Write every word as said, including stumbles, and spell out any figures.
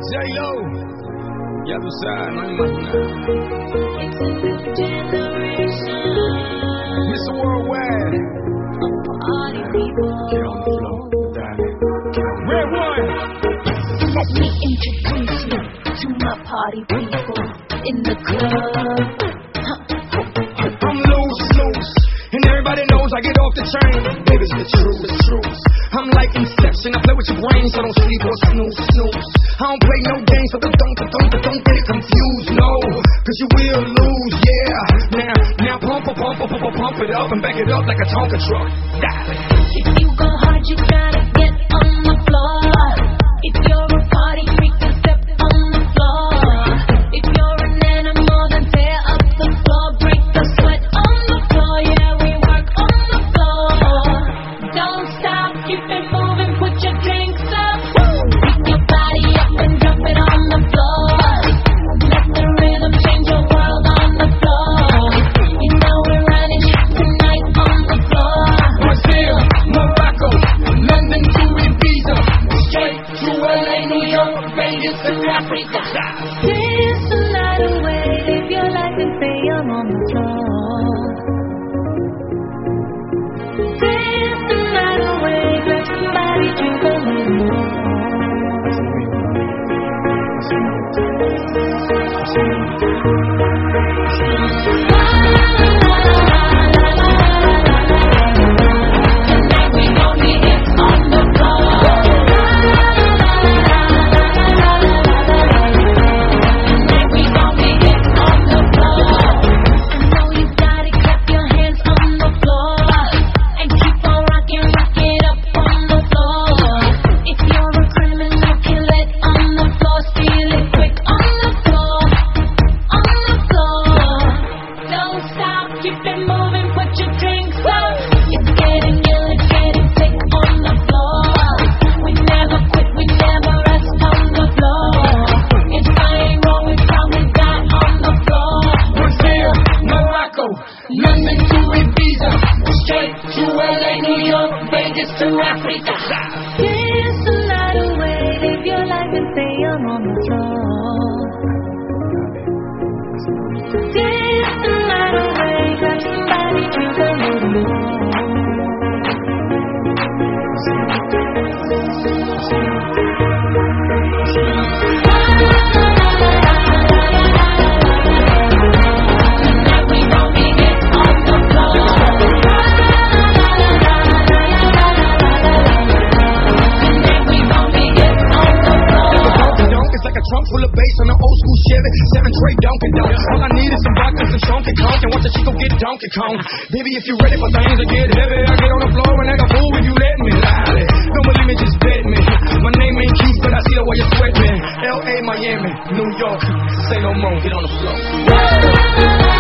J-Lo, ya tú sabes, no hay más nada. mister Worldwide, get on the floor, dale. Red one. Let me introduce you to my party people in the club. I'm loose, loose, and everybody knows I get off the train. Baby, it's the truth, the truth. I'm like Inception, I play with your brain, so don't sleep or snooze, snooze. I don't play no games, so don't, don't, don't, don't get it confused, no, cause you will lose, yeah. Now, now pump, pump, pump, pump, pump, pump it up and back it up like a Tonka truck. If you go hard, you gotta get on the floor. If you're a party freak, then step on the floor. If you're an animal, then tear up the floor. Break the sweat on the floor, yeah, we work on the floor. Don't stop, keep it moving, put your drinks up. Pick your body up and drop it on the floor. Let the rhythm change your world on the floor. You know we're running shit tonight on the floor. Brazil, Morocco, London to Ibiza, straight to L A, New York, Vegas to Africa. Dance the night away, live your life and say I'm on the floor. Dance the night away, grab somebody, drink a little more. Tonight we gon' get it on the floor. Tonight we gon' get it on the floor. I know you gotta clap your hands on the floor and keep on rocking, rock it up on the floor. If you're a criminal, kill it on the floor, steal it quick on the floor, on the floor. Don't stop, keep it moving, put your drinks up. It's getting ill, it's getting sick on the floor. We never quit, we never rest on the floor. If I ain't wrong, we probably die on the floor. Brazil, Morocco, London to Ibiza, straight to L A, New York, Vegas to Africa. Dance the night away, live your life and say I'm on the floor. Dance the night away, grab somebody, drink a little more. Tonight we gon' get it on the floor. Tonight we gon' get it on the floor. Donk is like a trunk full of bass on an old school Chevy, seven tray Donkey Donk. All I need is some vodka, some Chunky Kong, and watch the Chico get Donkey Kong. Baby, if you ready for things to get heavy, I get on the floor and act a fool if you let me. Lie. Don't believe me, just bet me. My name ain't Keith, but I see the way you sweat me. L A, Miami, New York, say no more, get on the floor.